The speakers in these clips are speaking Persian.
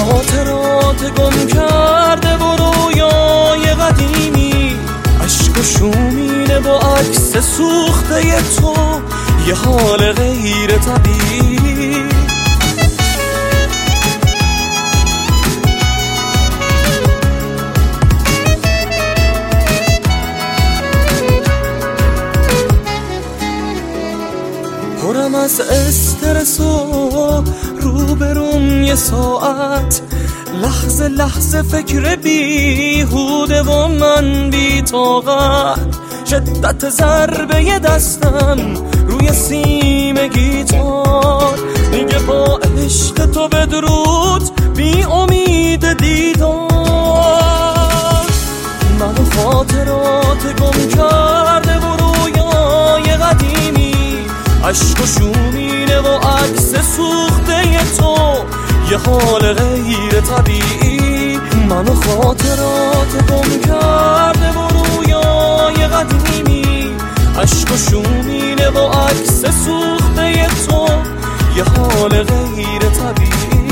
خاطرات گم کرده و رویای قدیمی، عشق و شومینه با عکس سوخته تو، یه حال غیر طبیعی. پرم از استرس و روبروم یه ساعت، لحظه لحظه فکر بیهوده و من بی طاقت. شدت ضربه دستم روی سیم گیتار میگه با عشق تو بدرود بی امید دیدار. منو خاطرات گم کرده و رویای قدیمی، عشق و شومینه و عکس سوخته تو، یه حال غیر طبیعی. منو خاطرات گم کرده و رویای قدیمی، عشق و شومینه و عکس سوخته تو، یه حال غیر طبیعی.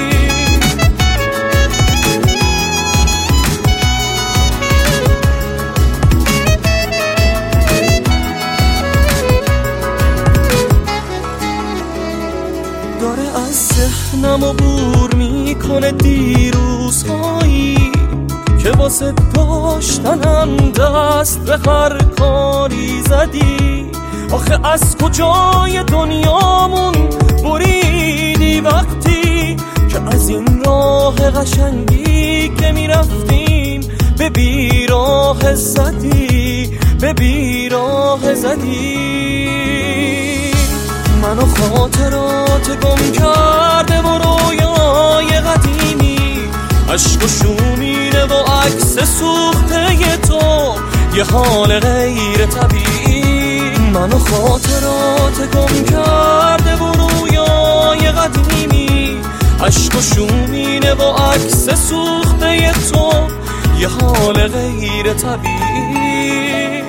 داره از ذهنم عبور میکنه دیروزهایی که واسه داشتنم دست به هر کاری زدی. آخه از کجای دنیامون بریدی وقتی که از این راه قشنگی که میرفتیم به بیراه زدی، به بیراه زدی. منو خاطرات گم کرده و رویای قدیمی، عشق و شومینه و عکس سوخته تو، یه حال غیر طبیعی. منو خاطرات گم کرده و رویای قدیمی، عشق و شومینه و عکس سوخته تو، یه حال غیر طبیعی.